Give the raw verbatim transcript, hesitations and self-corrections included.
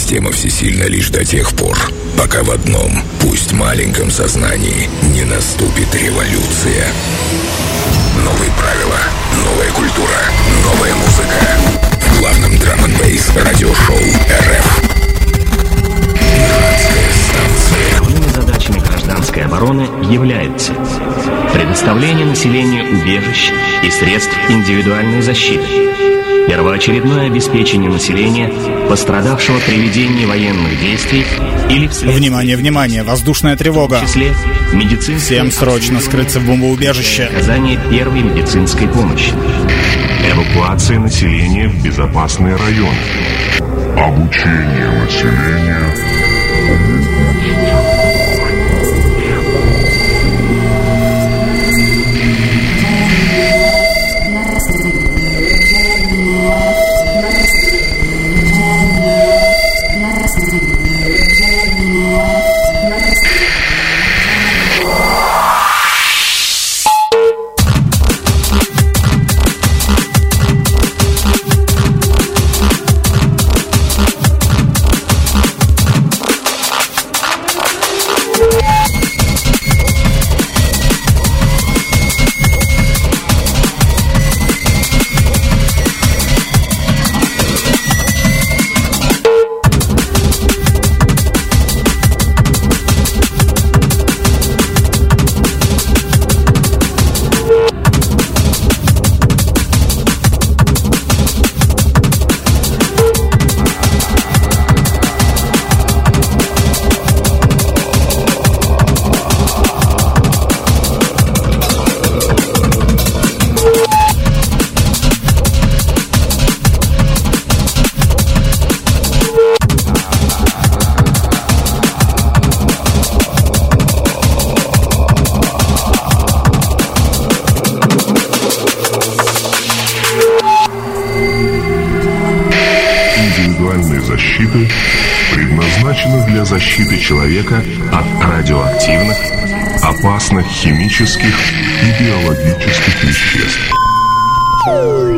Система всесильна лишь до тех пор, пока в одном, пусть маленьком сознании, не наступит революция. Новые правила, новая культура, новая музыка. В главном драм-н-бейс радиошоу эр эф. Пиратская станция. Главными задачами гражданской обороны является предоставление населению убежищ и средств индивидуальной защиты, первоочередное обеспечение населения, пострадавшего при ведении военных действий или вследствие... Внимание, внимание, воздушная тревога. В числе медицинской... Всем срочно скрыться в бомбоубежище. Оказание первой медицинской помощи. Эвакуация населения в безопасные районы. Обучение населения. Защиты предназначены для защиты человека от радиоактивных, опасных химических и биологических веществ.